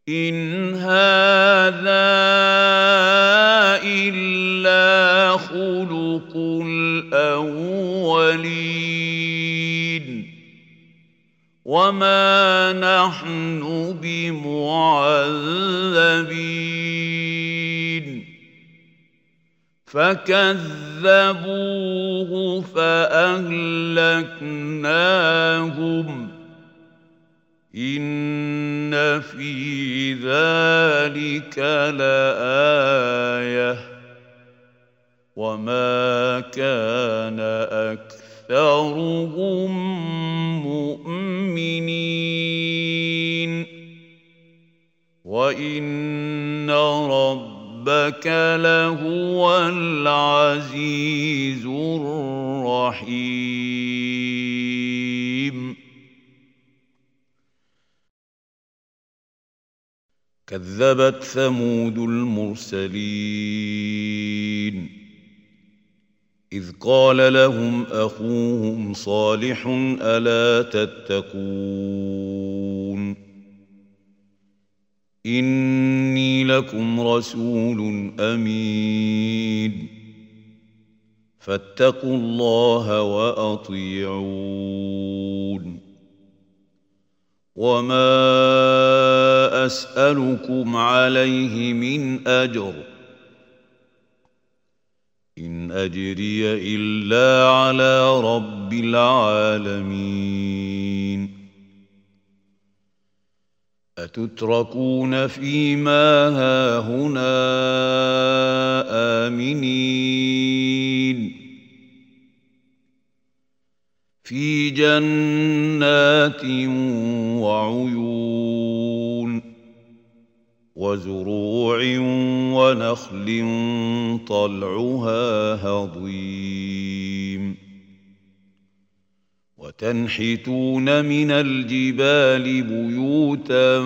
إن هذا إلا خلق الأولين وما نحن بمعذبين فكذبوه فأهلكناهم إن في ذلك لآية وما كان أكثرهم مؤمنين وإن ربك لهو العزيز الرحيم كذبت ثمود المرسلين إذ قال لهم أخوهم صالح ألا تتقون إني لكم رسول أمين فاتقوا الله وأطيعون وما أسألكم عليه من أجر إن أجري إلا على رب العالمين أتتركون فيما هاهنا آمنين في جنات وعيون وزروع ونخل طلعها هضيم وتنحتون من الجبال بيوتا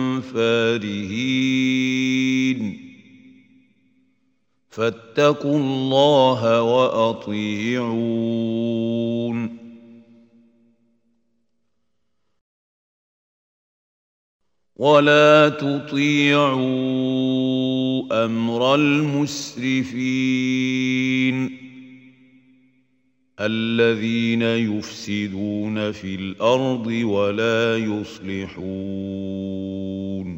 فارهين فاتقوا الله وأطيعون ولا تطيعوا أمر المسرفين الذين يفسدون في الأرض ولا يصلحون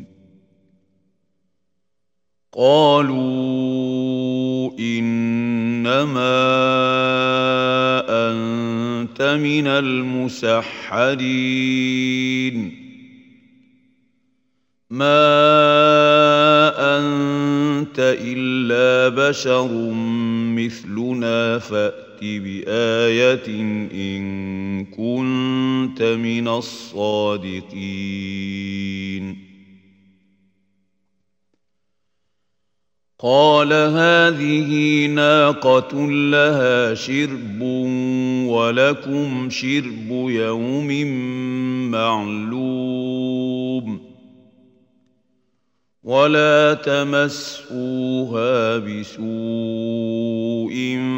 قالوا إنما أنت من المسحرين ما أنت إلا بشر مثلنا فأت بآية إن كنت من الصادقين قال هذه ناقة لها شرب ولكم شرب يوم معلوم ولا تمسوها بسوء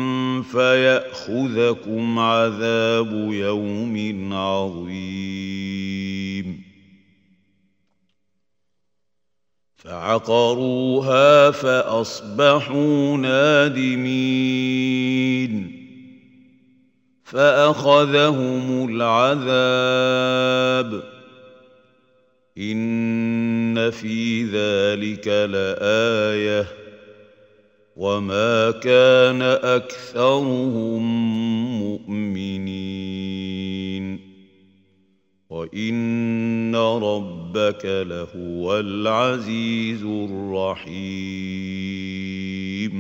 فيأخذكم عذاب يوم عظيم فعقروها فأصبحوا نادمين فأخذهم العذاب إن في ذلك لآية وما كان أكثرهم مؤمنين وإن ربك لهو العزيز الرحيم